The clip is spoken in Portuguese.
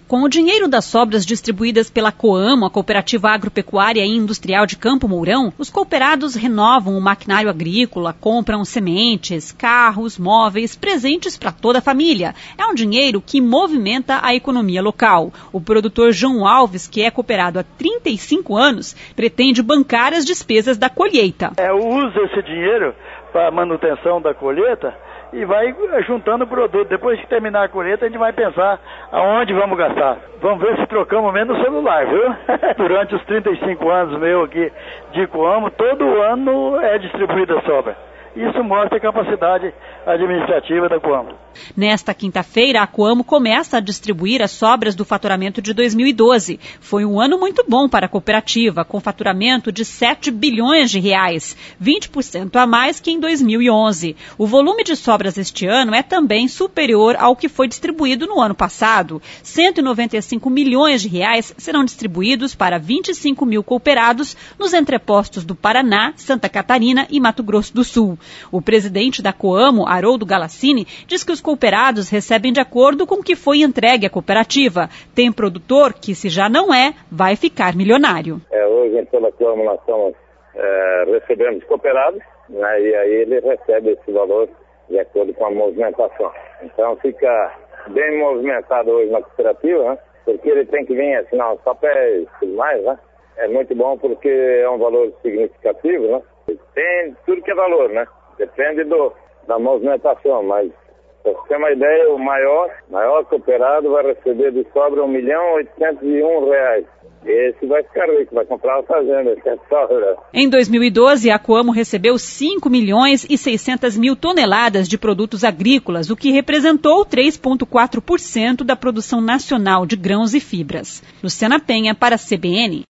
Com o dinheiro das sobras distribuídas pela Coamo, a Cooperativa Agropecuária e Industrial de Campo Mourão, os cooperados renovam o maquinário agrícola, compram sementes, carros, móveis, presentes para toda a família. É um dinheiro que movimenta a economia local. O produtor João Alves, que é cooperado há 35 anos, pretende bancar as despesas da colheita. Usa esse dinheiro para a manutenção da colheita e vai juntando produto. Depois que terminar a colheita, a gente vai pensar aonde vamos gastar. Vamos ver se trocamos menos no celular, viu? Durante os 35 anos meu aqui de Coamo, todo ano é distribuída sobra. Isso mostra a capacidade administrativa da Coamo. Nesta quinta-feira, a Coamo começa a distribuir as sobras do faturamento de 2012. Foi um ano muito bom para a cooperativa, com faturamento de 7 bilhões de reais, 20% a mais que em 2011. O volume de sobras este ano é também superior ao que foi distribuído no ano passado. 195 milhões de reais serão distribuídos para 25 mil cooperados nos entrepostos do Paraná, Santa Catarina e Mato Grosso do Sul. O presidente da Coamo, Haroldo Galassini, diz que os cooperados recebem de acordo com o que foi entregue à cooperativa. Tem produtor que, se já não é, vai ficar milionário. Hoje, pela Coamo, nós estamos recebendo cooperados, né, e aí ele recebe esse valor de acordo com a movimentação. Então fica bem movimentado hoje na cooperativa, né, porque ele tem que vir assinar os papéis e tudo mais, né? É muito bom porque é um valor significativo, né? Tem tudo que é valor, né? Depende da movimentação, mas para você ter uma ideia, o maior cooperado vai receber de sobra R$1.801. Esse vai ficar rico, vai comprar uma fazenda, esse é sobra. Em 2012, a Coamo recebeu 5 milhões e 600 mil toneladas de produtos agrícolas, o que representou 3,4% da produção nacional de grãos e fibras. Luciana Penha, para a CBN.